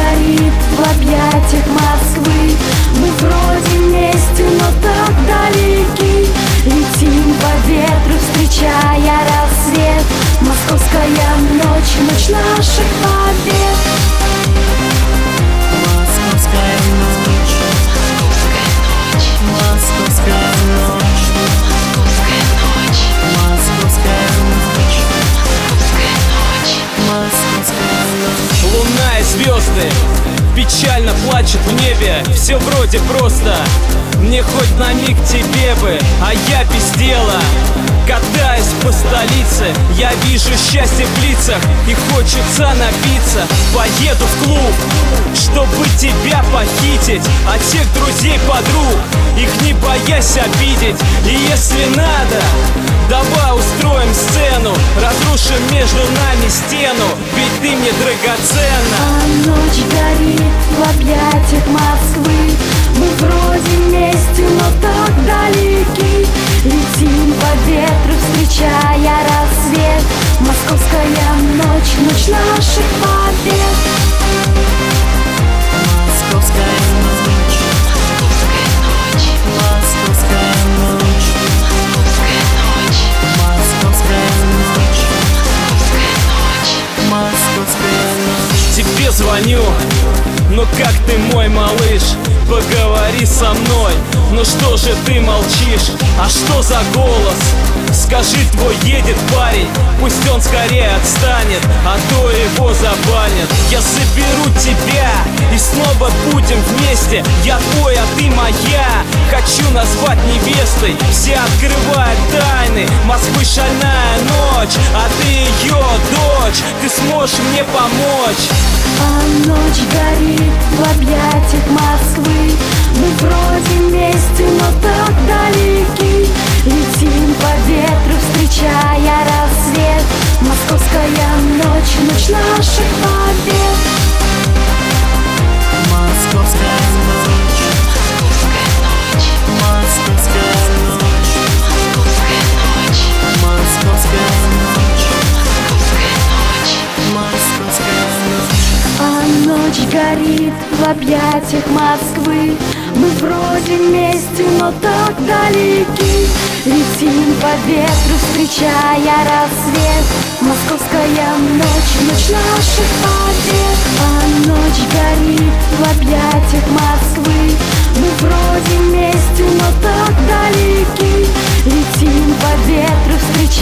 горит в объятиях Москвы. Мы вроде вместе, но так далеки. Летим по ветру, встречая рассвет. Московская ночь, ночь наших побед. Московская ночь, московская ночь, московская ночь, московская ночь. Луна и звезды печально плачут в небе. Все вроде просто, мне хоть на миг тебе бы, а я без дела. Катаясь по столице, я вижу счастье в лицах, и хочется напиться. Поеду в клуб, чтобы тебя похитить, от всех друзей, подруг, их не боясь обидеть. И если надо, давай устроим сцену, разрушим между нами стену, ведь ты мне драгоценна. А ночь горит в объятиях Москвы. Мы вроде вместе, но так далеки. Летим по ветру, встречая рассвет. Московская ночь, ночь наших побед. Московская ночь, московская ночь, московская ночь, московская ночь. Тебе звоню, ну как ты, мой малыш? Поговори со мной, ну что же ты молчишь? А что за голос? Скажи, твой едет парень, пусть он скорее отстанет, а то его забанят. Я заберу тебя и снова будем вместе. Я твой, а ты моя. Хочу назвать невестой, все открывают тайны Москвы, шальная ночь, а ты ее дочь. Ты сможешь мне помочь. А ночь горит в объятиях Москвы. Мы вроде вместе, но так далеки. Летим по ветру, встречая рассвет. Московская ночь, ночь наших побед. Московская ночь, московская ночь, московская ночь, московская ночь. А ночь горит в объятиях Москвы. Мы вроде вместе, но так далеки. Летим по ветру, встречая рассвет. Московская ночь, ночь наших побед. А ночь горит в объятиях Москвы. Мы вроде вместе, но так далеки. Летим по ветру, встречая